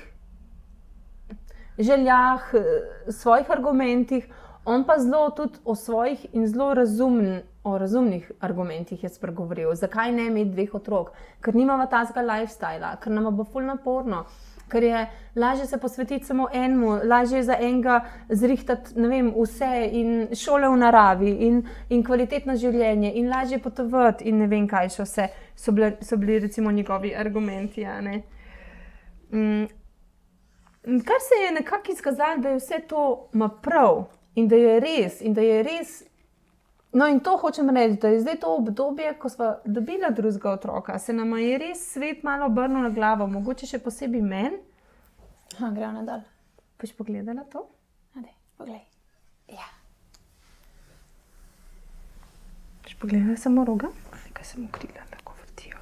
željah, svojih argumentih, on pa zelo tudi o svojih in zelo razumn, o razumnih argumentih je spregovoril. Zakaj ne imeti dveh otrok? Ker nimava tazga lifestyla, ker nama bo ful naporno. Ker je lažje se posvetiti samo enemu, lažje je za enega zrihtati, ne vem, vse in šole v naravi in, in kvalitetno življenje in lažje potovati in ne vem kaj še vse so, bile, so bili recimo njegovi argumenti, a ne. Mm. Kar se je nekako izkazalo, da je vse to ima prav in da je res in da je res No in to hočem reči, da je zdaj to obdobje, ko smo dobila drugega otroka, se nam je res svet malo obrnil na glavo, mogoče še posebej meni. Ha, gremo nadal. Boš pogledala to? Adej, poglej. Ja. Boš pogledala samo roga? Nekaj sem ukrila, tako vrtijo.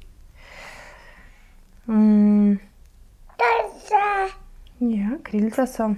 Mm. Ja, krilca so.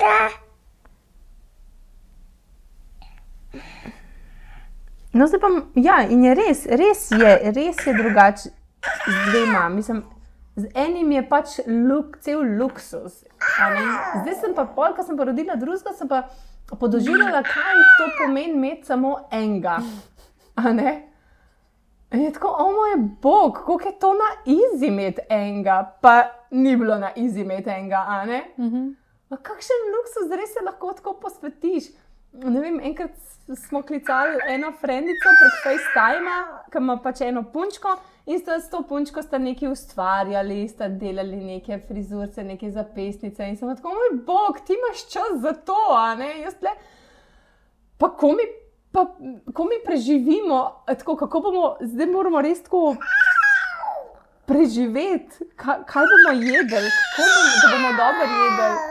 No, zdaj pa, ja, in je res, res je, res je drugače z dvema. Mislim, z enim je pač luk, cel luksus. Zdaj sem pa pol, ko sem pa rodila drugega, sem pa podoživljala, kaj to pomeni imeti samo enega. A ne? In je tako, o moj bog, koliko je to na easy imeti enega, pa ni bilo na easy imeti enega, a ne? Mhm. A kakšen luksus, res se lahko tako posvetiš. Ne vem, enkrat smo klicali eno frendico prek FaceTima, ki ima pač eno punčko in sta s to punčko sta nekaj ustvarjali, sta delali neke frizurce, neke zapestnice in sem tako, moj bog, ti imaš čas za to, a ne? Jaz tle, pa ko mi, pa, ko mi preživimo, tako, kako bomo, zdaj moramo res tako preživeti, kaj, kaj bomo jedli, kako bomo, da bomo dobro jedli.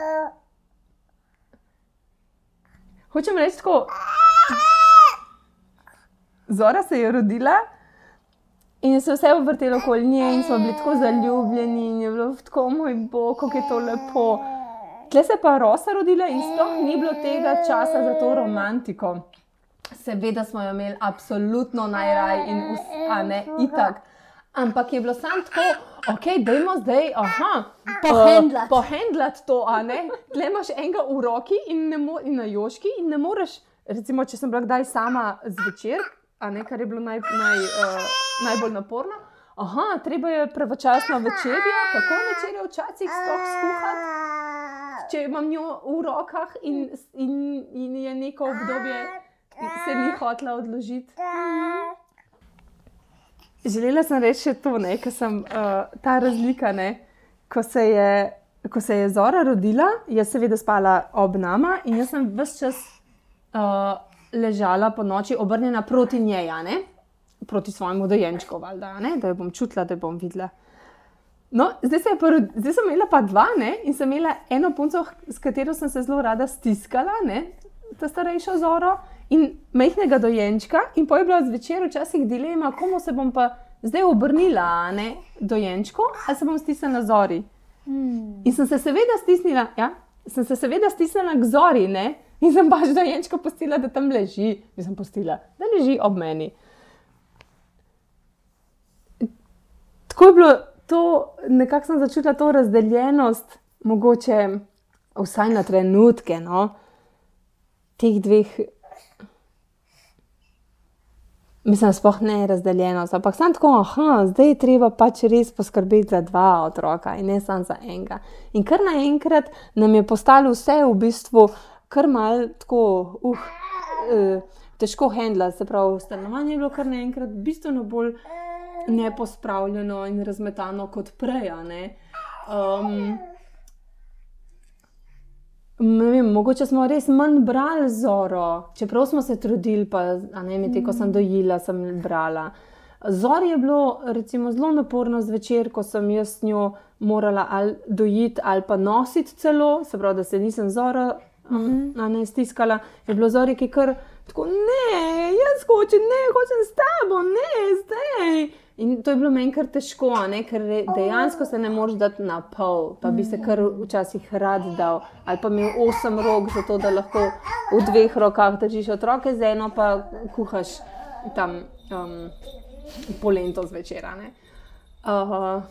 Hočem reči tako, Zora se je rodila in se vse vrtelo okoli nje in smo bili tako zaljubljeni in je bilo tako, moj bog, kako je to lepo. Tle se je pa Rosa rodila in sploh ni bilo tega časa za to romantiko. Seveda smo jo imeli absolutno najraj in vse, a ne, itak. Ampak je bilo samo tako, ok, dajmo zdaj, aha, Pohendlati. Uh, pohendlati to, a ne? Tle imaš enega v roki in, ne mo- in na joški in ne moreš, recimo, če sem bila kdaj sama zvečer, a ne, kar je bilo naj, naj, uh, najbolj naporno, aha, treba je pravočasno večerjo, kako večerjo včasih sploh skuhati, če imam njo v rokah in, in, in je neko obdobje, se ni hotela odložiti. Želela sem reči še to, ne, ker sem uh, ta razlika, ne, ko se je, ko se je Zora rodila, jaz seveda spala ob nama in jaz sem ves čas uh, ležala po noči obrnjena proti njej, a ne, proti svojemu dojenčku, valjda, a ne, da jo bom čutila, da jo bom videla. No, zdaj, se je pa, zdaj sem imela pa dva, ne, in sem imela eno punco, s katero sem se zelo rada stiskala, ne, ta starejša Zoro, in majhnega dojenčka, in potem je bila zvečer včasih dilema, komu se bom pa zdaj obrnila, ne, dojenčku, ali se bom stisnila Zori. Hmm. In sem se seveda stisnila, ja, sem se seveda stisnila k Zori, ne, in sem pač dojenčka pustila, da tam leži, in sem pustila, da leži ob meni. Tako je bilo to, nekako sem začutila to razdeljenost, mogoče vsaj na trenutke, no, teh dveh. Mislim, sploh ne razdeljenost, ampak sem tako, aha, zdaj je treba pač res poskrbeti za dva otroka in ne samo za enega. In kar naenkrat nam je postalo vse v bistvu kar malo tako, uh, uh, težko handlati, se pravi, stanovanje je bilo kar naenkrat bistveno bolj nepospravljeno in razmetano kot prej, a ne. Um, Ne vem, mogoče smo res manj brali Zoro, čeprav smo se trudili, pa a ne, medtem ko sem dojila, sem brala. Zori je bilo recimo zelo naporno zvečer, ko sem jaz s njo morala ali dojiti ali pa nositi celo, se pravi, da se nisem Zoro um, a ne, stiskala, je bilo Zori, ki kar tako, ne, jaz hočem, ne, hočem s tabo, ne, zdaj. In to je bilo meni kar težko, a ne, ker dejansko se ne moreš dati na pol, pa bi se kar včasih rad dal, ali pa imel osem rok, zato da lahko v dveh rokah držiš otroke, z eno pa kuhaš tam um, polento zvečer, a ne. Uh,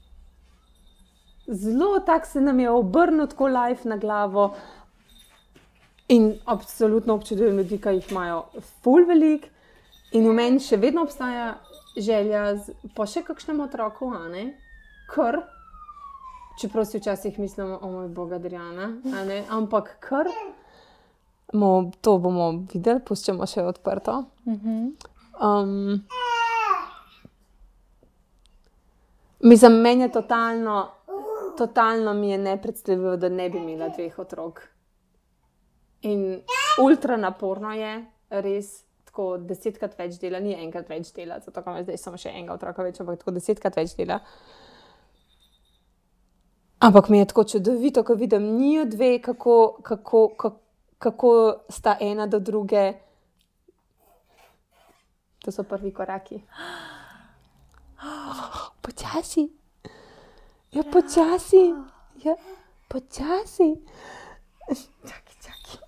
zelo tak se nam je obrnil tako life na glavo in absolutno občudujem ljudi, ki jih imajo ful velik in v meni še vedno obstaja želja z, po še kakšnem otroku, a ne, kar, čeprav si včasih mislimo, o moj bog, Adriana, a ne, ampak kar, mo, to bomo videli, puščamo še odprto. Um, mislim, meni je totalno, totalno mi je nepredstavljivo, da ne bi imela dveh otrok. In ultra naporno je, res, tako desetkrat več dela, ni enkrat več dela, zato kam zdaj samo še enega otroka več, ampak tako desetkrat več dela. Ampak mi je tako čudovito, ko vidim njiju dve, kako, kako, kako, kako sta ena do druge. To so prvi koraki. Oh, počasi. Ja, počasi. Ja, počasi. Čaki, čaki.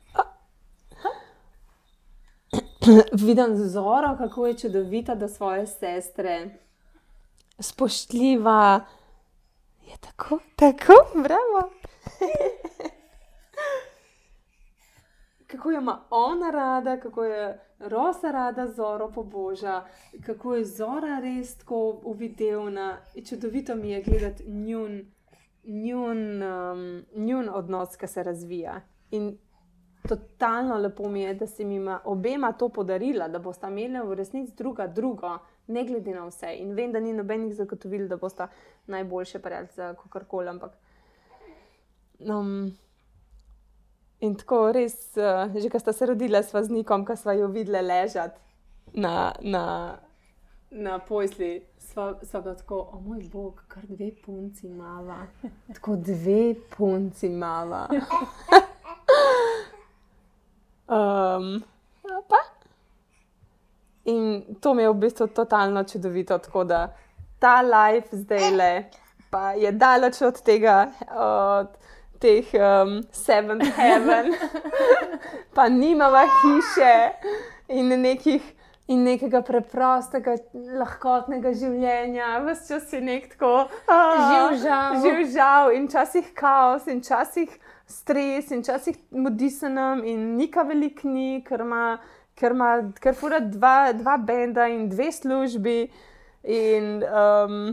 Vidim Zoro, kako je čudovita do svoje sestre. Spoštljiva. Je tako, tako, bravo. Kako jo ima ona rada, kako je Rosa rada Zoro poboža, kako je Zora res tako uvidevna. Čudovito mi je gledati njun, njun, um, njun odnos, ki se razvija. In totalno lepo mi je, da si mi obema to podarila, da bosta imela v resnici druga drugo, ne glede na vse. In vem, da ni nobenih zagotovil, da bosta najboljše prijateljice, kakorkoli, ampak... Um, In tako res, uh, že ko sta se rodila s vaznikom, ko sva jo videla ležati na, na, na posli, sva, sva ga tako, o moj bog, kar dve punci imava. Tako dve punci imava. um, pa? In to mi je v bistvu totalno čudovito, tako da ta life zdajle pa je daleč od tega, od teh um, seventh heaven, pa nimava hiše in, nekih, in nekega preprostega, lahkotnega življenja. Ves čas si nek tako Živžav. živžav in časih kaos in časih stres in časih modisenem in nika velik ni, ker ima, ker ima, ker fura dva, dva benda in dve službi in um,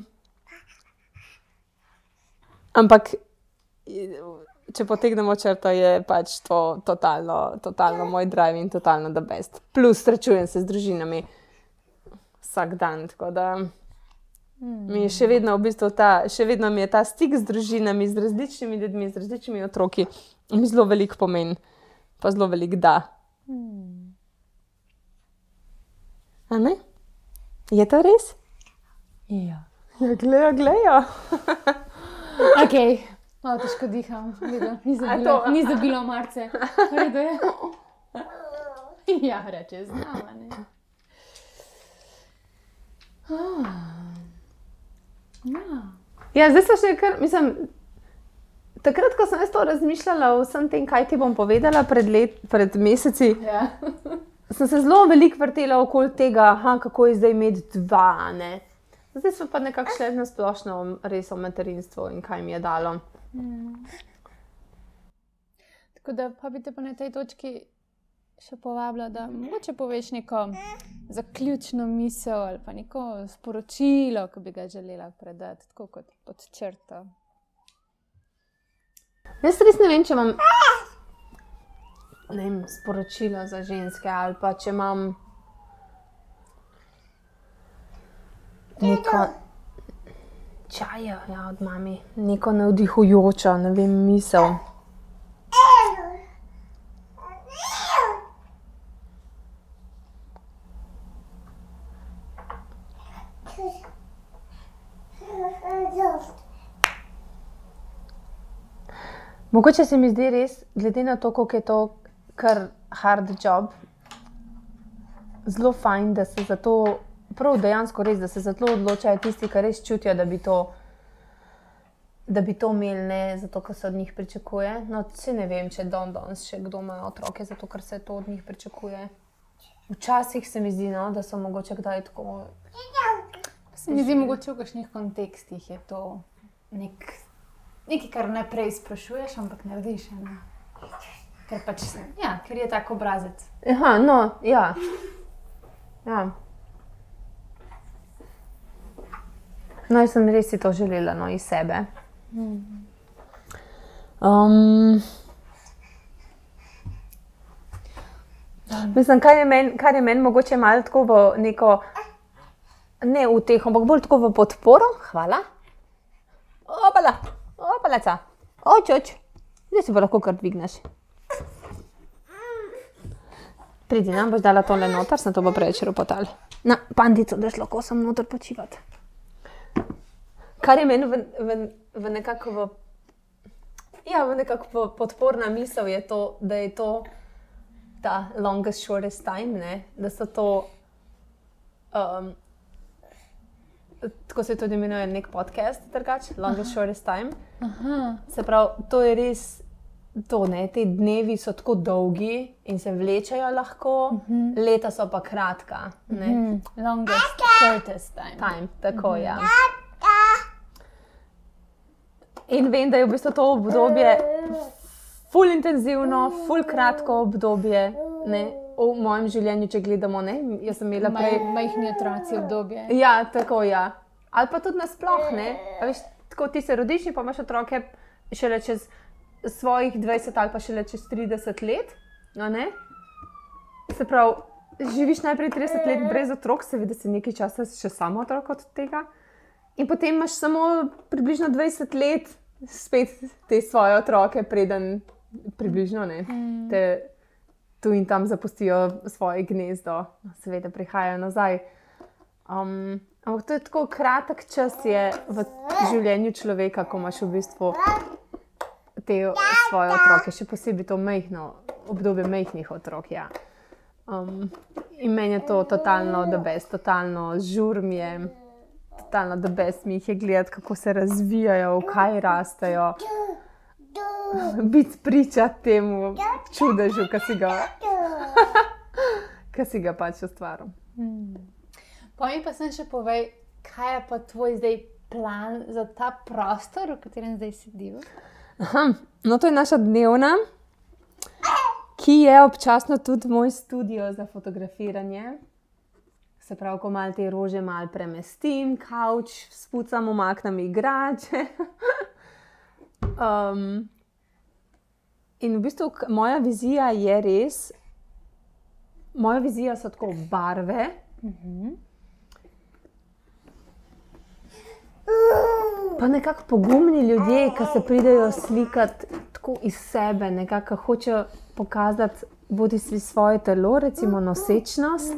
ampak če potegnemo črto, je pač to totalno, totalno moj drive in totalno the best. Plus srečujem se z družinami vsak dan, tako da mi je še vedno v bistvu ta, še vedno mi je ta stik z družinami, z različnimi ljudmi, z različnimi otroki, mi zelo veliko pomen, pa zelo veliko da. A ne? Je to res? Ja. Ja, glejo, glejo. Okej. Malo težko diham, vidim, ni zabilo, ni zabilo marce. Redo je? Ja, reče, znama, ne. Ah. Ja. Ja, zdaj so še kar, mislim, takrat, ko sem jaz to razmišljala o vsem tem, kaj ti bom povedala pred, let, pred meseci, Ja. sem se zelo veliko vrtela okoli tega, aha, kako je zdaj imeti dva, ne. Zdaj smo pa nekako šli na splošno res o materinstvu in kaj mi je dalo. Mm. Tako da pa bi te pa na tej točki še povabila, da mogoče poveš neko zaključno misel ali pa neko sporočilo, ki bi ga želela predati, tako kot pod črto. Jaz res ne vem, če imam ne vem, sporočilo za ženske ali pa če imam neko čaja, ja, od mami, neko navdihujočo, ne vem, misel. Mogoče se mi zdi res, glede na to, koliko je to kar hard job, zelo fajn, da se za to, prav dejansko res, da se za to odločajo tisti, ki res čutijo, da bi to, da bi to imeli, ne zato, ker se od njih pričakuje. No, se ne vem, če don danes še kdo ima otroke, zato, ker se to od njih pričakuje. Včasih se mi zdi, no, da so mogoče kdaj tako... Se mi zdi, mogoče v kakšnih kontekstih je to nek, nekaj, kar ne prej sprašuješ, ampak narediš. Ne? Ker pač, ja, ker je tak obrazec. Aha, no, ja. Ja. No, jaz sem res si to želela, no, iz sebe. Um, mislim, kar je meni, kar je meni mogoče malo tako v neko, ne v teh, ampak bolj tako v podporo. Hvala. Opala, opalaca. Oč, oč. Zdaj se pa lahko kar dvigneš. Pridi, nam boš dala tole noter, sem to bo preveč ropotal. Na pandico, daš lahko sem noter počivati. Kar je meni v, v, v nekako v, ja, v nekako podporna misel je to, da je to ta longest, shortest time, ne? Da so to, um, tako se tudi imenuje nek podcast, drugač, longest, shortest time. Aha. Se pravi, to je res to, ne, te dnevi so tako dolgi in se vlečajo lahko, uh-huh. leta so pa kratka. Ne? Uh-huh. Longest, shortest time. Time, tako, uh-huh. ja. In vem, da je v bistvu to obdobje ful intenzivno, ful kratko obdobje, ne, v mojem življenju, če gledamo, ne, jaz sem imela prej... Majhni otroci obdobje. Ja, tako, ja. Ali pa tudi nasploh, ne, a veš, tako ti se rodiš in pa imaš otroke šele čez svojih dvajset ali pa šele čez trideset let, no ne? Se pravi, živiš najprej trideset let brez otrok, seveda si nekaj časa še samo otrok od tega in potem imaš samo približno dvajset let spet te svoje otroke, preden približno, ne, te tu in tam zapustijo svoje gnezdo, seveda prihajajo nazaj. Um, ampak to je tako kratek čas je v življenju človeka, ko imaš v bistvu te svoje otroke, še posebej to majhno obdobje majhnih otrok, ja. Um, in meni je to totalno the best, totalno žur mi je, totalno the best mi jih je gledati, kako se razvijajo, v kaj rastejo. Biti priča temu čudežu, ki si ga, ki si ga pač ustvaril. Hmm. Pa mi pa sem še povej, kaj je pa tvoj zdaj plan za ta prostor, v katerem zdaj sediš? Aha, no to je naša dnevna, ki je občasno tudi moj studio za fotografiranje. Se pravi, ko malo te rože malo premestim, kavč, spucam, umaknem igrače. um, in v bistvu moja vizija je res, moja vizija so tako barve. Uh-huh. Pa nekako pogumni ljudje, ki se pridejo slikati tako iz sebe, nekako hočejo pokazati bodi si svoje telo, recimo nosečnost,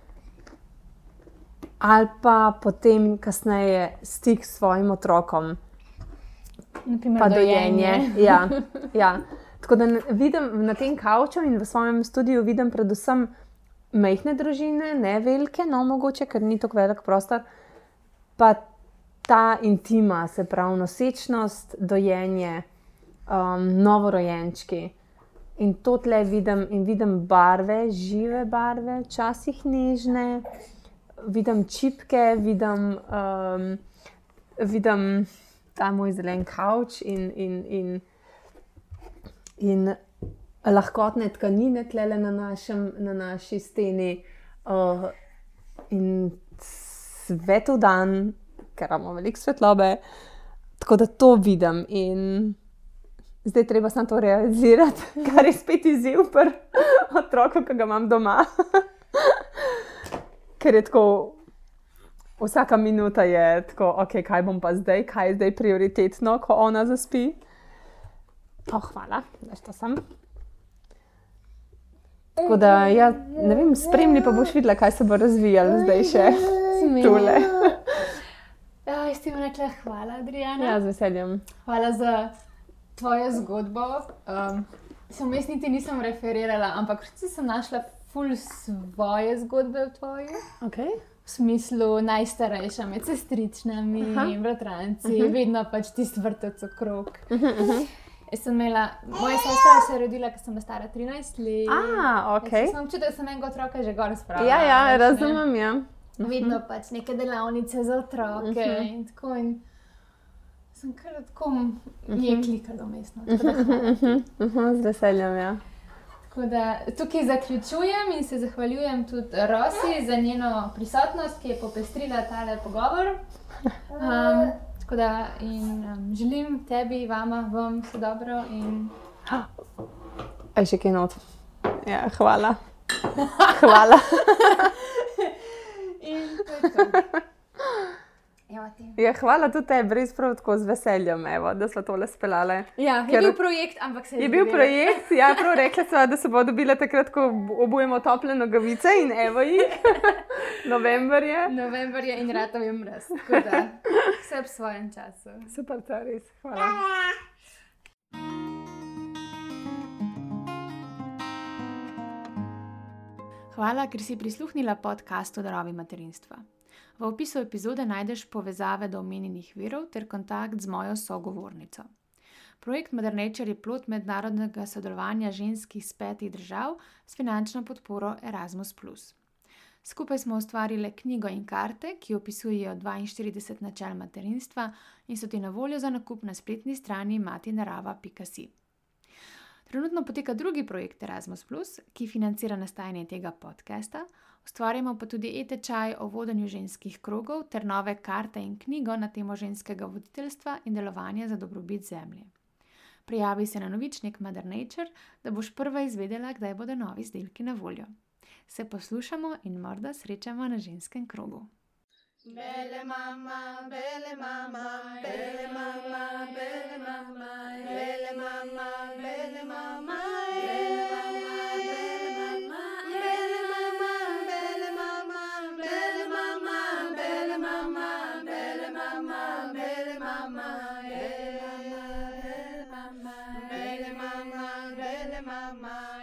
ali pa potem kasneje stik s svojim otrokom, naprimer pa dojenje. dojenje. Ja, ja. Tako da vidim na tem kavču in v svojem studiu vidim predvsem majhne družine, ne velike, no mogoče, ker ni tako velik prostor, pa ta intima, se pravi nosečnost, dojenje, um, novorojenčki. In to tle vidim, in vidim barve, žive barve, včasih nežne, vidim čipke, vidim, um, vidim ta moj zelen kavč in, in, in, in lahkotne tkanine tlele na, našem, na naši steni uh, in svetov dan, ker imamo veliko svetlobe, tako da to vidim in zdaj treba samo to realizirati, kar je spet izziv pri otroku, ki ga imam doma. Ker je tako, vsaka minuta je tako, ok, kaj bom pa zdaj, kaj je zdaj prioritetno, ko ona zaspi. Oh, hvala, da što sem. Tako da, ja, ne vem, spremni pa boš videla, kaj se bo razvijalo zdaj še tule. Ja, jaz ti bom rekla hvala, Adriana. Ja, z veseljem. Hvala za tvojo zgodbo. Um, sem vmes niti nisem referirala, ampak sem našla ful svoje zgodbe v tvoji. Okay. V smislu najstarejša med sestričnami, bratranci, uh-huh. vedno pač tisti vrtec okrog. Uh-huh, uh-huh. Jaz sem imela, moja sestra se je rodila, ko sem bila stara trinajst let. Ah, ok. Jaz sem občutek, da sem enega otroka že gor spravila. Ja, ja, razumem, ja. Vedno pač neke delavnice za otroke uh-huh. in tako in sem kar tako mi je klikalo mestno. Uh-huh. Uh-huh. Z veseljem, ja. Tako da tukaj zaključujem in se zahvaljujem tudi Rosi za njeno prisotnost, ki je popestrila tale pogovor. Um, tako da in um, želim tebi, vama, vam vse dobro in... Aj še kaj not. Ja, hvala. Hvala. In to je to. Evo ti. Ja, hvala tudi tebi, res prav tako z veseljem, evo, da smo tole speljale. Ja, je Ker- bil projekt, ampak se je Je bil zgodilo. projekt, ja, prav rekla sva, da se bo dobila takrat, ko obujemo tople nogavice in evo jih. November je. November je in ratov je mraz. Tako da, vse v svojem času. Super, to je res. Hvala. Hvala, ker si prisluhnila podcastu Darovi materinstva. V opisu epizode najdeš povezave do omenjenih virov ter kontakt z mojo sogovornico. Projekt Mother Nature je plod mednarodnega sodelovanja žensk iz petih držav s finančno podporo Erasmus plus. Skupaj smo ustvarili knjigo in karte, ki opisujejo dvainštirideset načel materinstva in so ti na voljo za nakup na spletni strani matinarava pika si. Trenutno poteka drugi projekt Erasmus plus, ki financira nastajanje tega podcasta. Ustvarjamo pa tudi e-tečaj o vodenju ženskih krogov ter nove karte in knjigo na temo ženskega voditeljstva in delovanja za dobrobit zemlje. Prijavi se na novičnik Mother Nature, da boš prva izvedela, kdaj bodo novi izdelki na voljo. Se poslušamo in morda srečamo na ženskem krogu. Bele mama, bele mama, bele mama, bele mama, bele mama, bele mama, bele mama, bele mama, bele mama, bele mama, bele mama, bele mama, bele mama, bele mama, bele mama, bele mama, bele mama.